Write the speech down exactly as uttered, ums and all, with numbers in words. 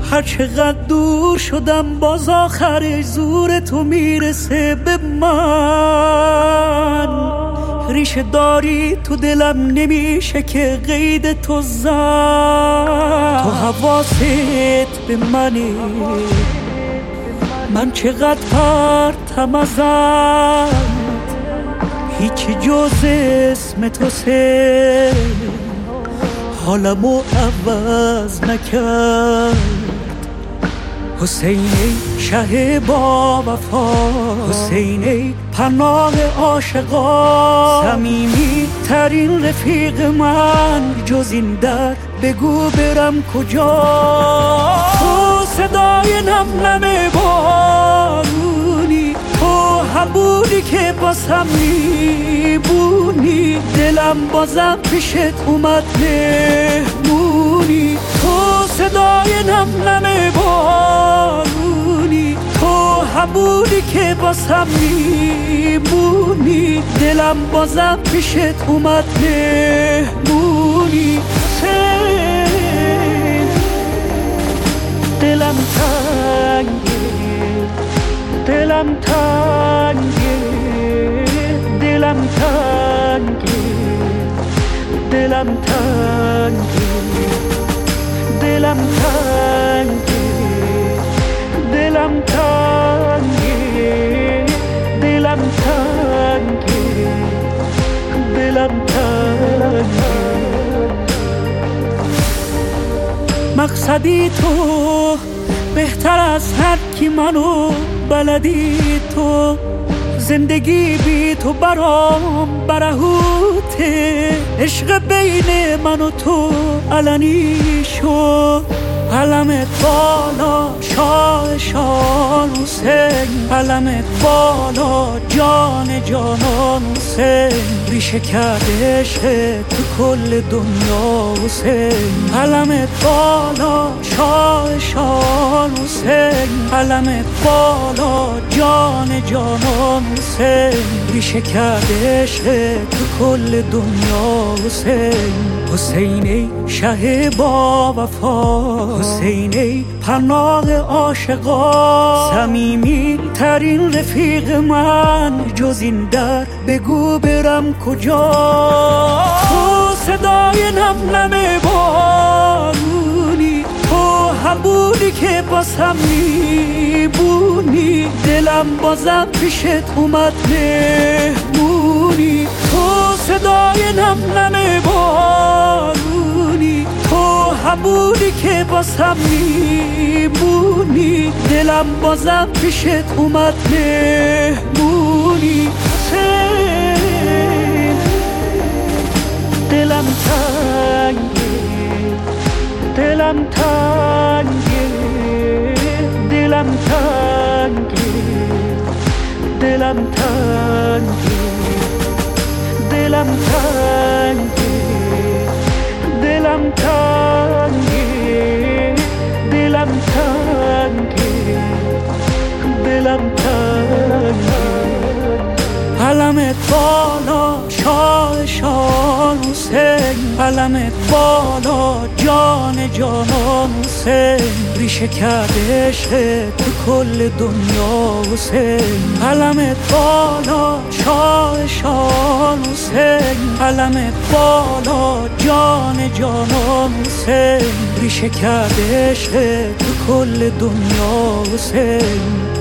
هر چقدر دور شدم باز آخرش زور تو میرسه به من. ریشه داری تو دلم نمیشه که قید تو زد. تو حواست به منه، من چقدر پرتم ازت، هیچی جز اسم تو سه حالمو عوض نکرد. حسین ای شه با وفا، حسین ای پناه عاشقا، صمیمی ترین رفیق من، جز این در بگو برم کجا. تو صدای نم نم بارونی، تو هم بودی که باسم میبونی، دلم بازم پیشت اومد مهمونی. تو صدای نم نم بارونی، تو هم بودی که باسم میبونی، دلم بازم پیشت اومد مهمونی. دلم تنگه، دلم تنگه، دلم تنگه، دلم تنگه، دلم تنگه، دلم تنگه، دلم تنگه، دلم تنگه. مقصدی تو بهتر از هر کی منو بلدی تو، زندگی بی تو برام برهوته، عشق بین من و تو علنی شد. علمت بالا شاه شان حسین، علمت بالا جان جانان حسین، ریشه کرده عشق تو کل دنیا حسین. علمت بالا شاه شان حسین، علمت بالا جان جانان حسین، ریشه کرده عشق تو کل دنیا حسین. حسین ای شه با وفا، حسین ای پناه عاشقا، صمیمی ترین رفیق من، جز این در بگو برم کجا. تو صدای نم نم بارونی، تو هم بودی که باسم میبونی، دلم بازم پیشت اومد مهمونی. تو صدای نم نم بارونی، تو هم بودی که باسم میبونی، دلم بازم پیشت اومد مهمونی. دلم تنگه، دلم تنگه، دلم تنگه، دلم تنگه، دلم تنگه، دلم تنگه، دلم تنگه، دلم تنگه. علمت بالا شاه شان حسین، علمت بالا جان جانان حسین، ریشه کرده عشق تو کل دنیا حسین. علمت بالا شاه شان حسین، علمت بالا جان جانان حسین، ریشه کرده عشق تو کل دنیا حسین.